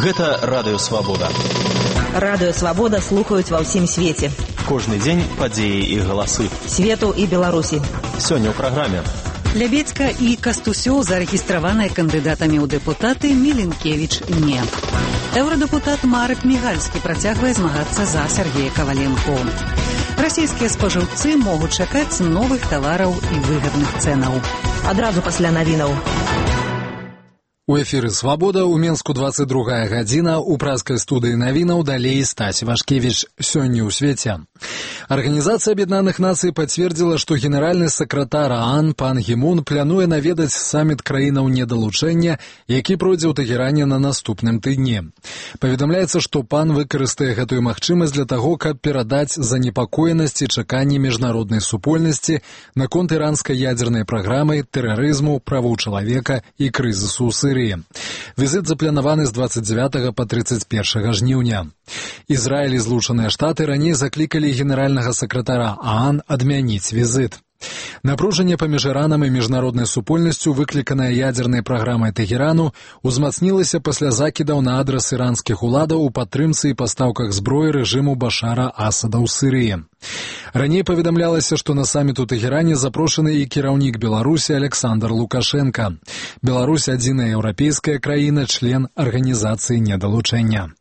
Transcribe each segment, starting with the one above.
Гэта Радыё Свабода. Радыё Свабода слухаюць ва ўсім свеце. Кожны дзень падзеі і галасы. Свету і Беларусі. Сёння ў праграме. Лябедзька і Кастусёў зарэгістраваныя кандыдатамі ў дэпутаты, Міленкевіч не. Еўрадэпутат Марек Мігальскі працягвае змагацца за Сергея Каваленко. Расійскія спажыўцы могуць чакаць новых тавараў і выгадных цэнаў. Адразу пасля навінаў. У эфіры «Свабода» у Менску 22 гадзіна, у празкай студыі навінаў далей Стась Вашкевіч. Сёння ў свеце. Арганізацыя Аб'яднаных Нацый пацвердзіла, што генеральны сакратар ААН пан Гі Мун плануе наведаць саміт краінаў недалучэння, які пройдзе ў Тэгеране на наступным тыдні. Паведамляецца, што пан выкарыстае гэтую магчымасць для таго, каб перадаць занепакоенасць і чаканні міжнароднай супольнасці наконт іранскай ядзернай праграмы, тэрарызму, правоў чалавека і крызісу ў Сірыі. Візит запланаваны з 29 па 31 жніўня. Ізраіль і Злучаныя Штаты раней заклікалі генеральнага сакратара ААН адмяніць візит. Напружанне паміж Іранам і міжнароднай супольнасцю, выкліканае ядзернай праграмай Тэгерану, узмацнілася пасля закідаў на адрас іранскіх уладаў у падтрымцы і пастаўках зброі рэжыму Башара Асада ў Сірыі. Раней паведамлялася, што на саміт у Тэгеране запрошаны і кіраўнік Беларусі Александр Лукашенка. Беларусь – адзіная еўрапейская краіна, член арганізацыі недалучэння.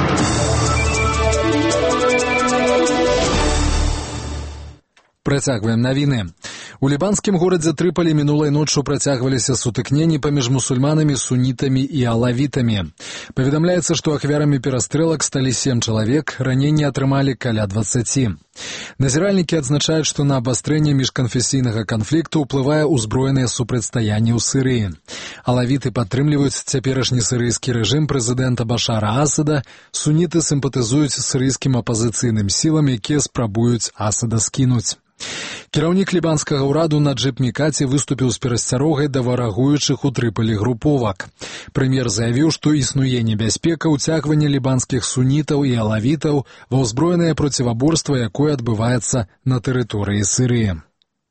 Працягваем навіны. У лібанскім горадзе Трыполі мінулай ноччу працягваліся сутыкненні паміж мусульманамі, сунітамі і алавітамі. Паведамляецца, што ахвярамі перастрэлак сталі 7 чалавек, раненні атрымалі каля 20. Назіральнікі адзначаюць, што на абастрэнне міжканфесійнага канфлікту ўплывае ўзброенае супрацьстаянне ў Сірыі. Алавіты падтрымліваюць цяперашні сірыйскі рэжым прэзідэнта Башара Асада, суніты сімпатызуюць сірыйскім апазіцыйным сілам, якія спрабуюць Асада скінуць. Кіраўнік лібанскага ўраду Наджыб Мікаці выступіў з перасцярогай да варагуючых у Трыполі груповак. Прэм'ер заявіў, што існуе небяспека ўцягвання лібанскіх сунітаў і алавітаў ва ўзброенае проціваборства, якое адбываецца на тэрыторыі Сірыі.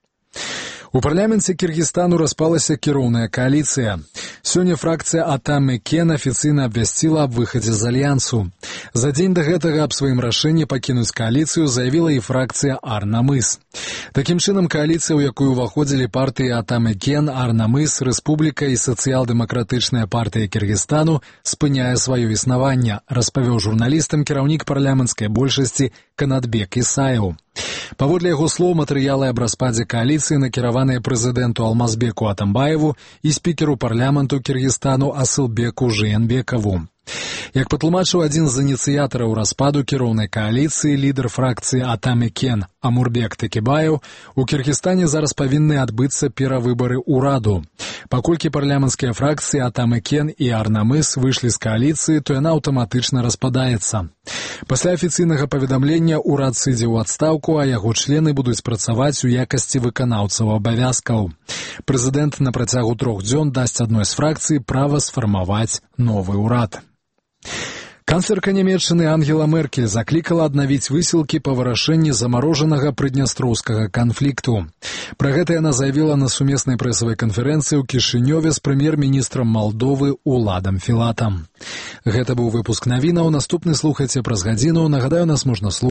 У парламенце Кіргізстану распалася кіроўная кааліцыя. Сёння фракцыя Атам Экен афіцыйна абвясціла аб выхадзе з альянсу. За дзень да гэтага аб сваім рашэнні пакінуць кааліцыю заявіла і фракцыя Ар-Намыс. Такім чынам, кааліцыя, у якую ўваходзілі партыі Атам Экен, Ар-Намыс, Рэспубліка і сацыял-дэмакратычная партыя Кіргізстану, спыняе сваё існаванне, распавёў журналістам кіраўнік парламенцкай большасці Канатбек Исаев. Паводле яго слоў, матэрыялы аб распадзе кааліцыі накіраваныя прэзідэнту Алмазбеку Атамбаеву і спікеру парламенту Кіргізстану Асылбеку Жыянбекаву. Як патлумачыў адзін з ініцыятараў распаду кіроўнай кааліцыі, лідар фракцыі Атам Экен Амурбек Текебаев, у Кіргізстане зараз павінны адбыцца перавыбары ўраду. Паколькі парламенцкія фракцыі Атам Экен і Ар-Намыс выйшлі з кааліцыі, то яна аўтаматычна распадаецца. Пасля афіцыйнага паведамлення ўрад сыдзе ў адстаўку, а яго члены будуць працаваць у якасці выканаўцаў абавязкаў. Прэзідэнт на працягу 3 дзён дасць адной з фракцый права сфармаваць новы ўрад. Канцлерка Нямецчыны Ангела Меркель заклікала аднавіць высілкі па вырашэнні замарожанага прыднястроўскага канфлікту. Пра гэта яна заявіла на сумеснай прэсавай канферэнцыі ў Кішынёве з прэм'ер-міністрам Малдовы Уладам Філатам. Гэта быў выпуск навінаў. Наступны слухайце праз гадзіну. Нагадаю, нас можна слухаць